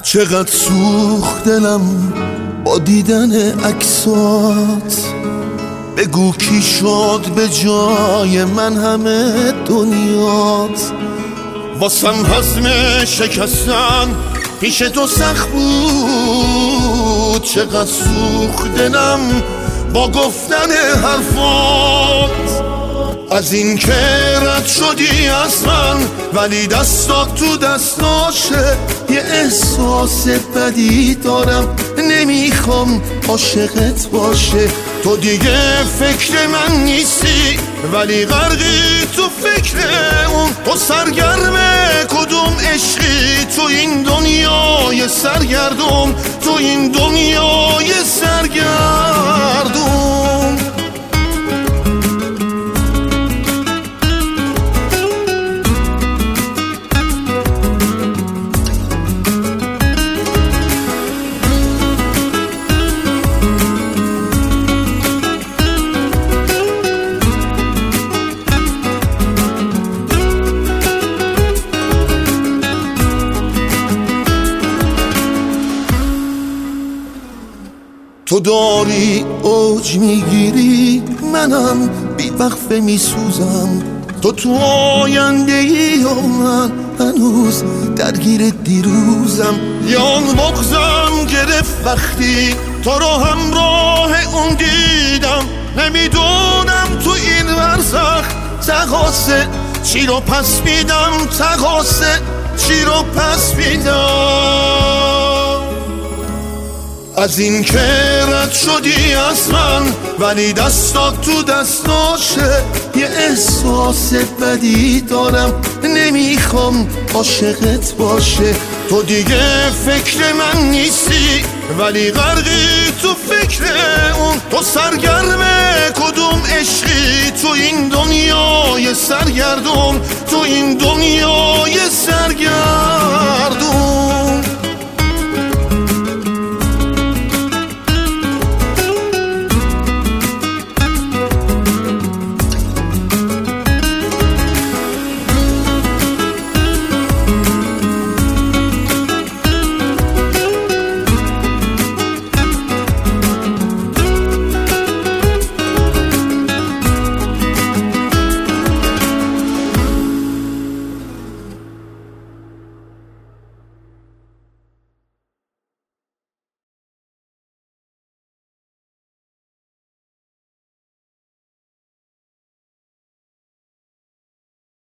چقدر سوخت دلم با دیدن عکسات، بگو کی شد به جای من همه دنیات. واسم هضم شکستن پیش تو سخت بود، چقدر سوخت دلم با گفتن حرفات. از این که رد شدی از من ولی دستات تو دستاشه، یه احساس بدی دارم نمیخوام عاشقت باشه. تو دیگه فکر من نیستی ولی غرقی تو فکر اون. تو سرگرم کدوم عشقی تو این دنیای سرگردون، تو این دنیای سرگردون. تو داری اوج میگیری، منم بی‌وقفه میسوزم. تو آینده ای و من هنوز درگیر دیروزم. یا مغزم گرفت وقتی تو رو همراه اون دیدم. نمیدونم تو این ورزخ تقاصه چی رو پس میدم، تقاصه چی رو پس میدم. از این که رد شدی از من ولی دستات تو دستاشه، یه احساس بدی دارم نمیخوام عاشقت باشه. تو دیگه فکر من نیستی ولی غرقی تو فکر اون. تو سرگرم کدوم عشقی تو این دنیای سرگردون، تو این دنیا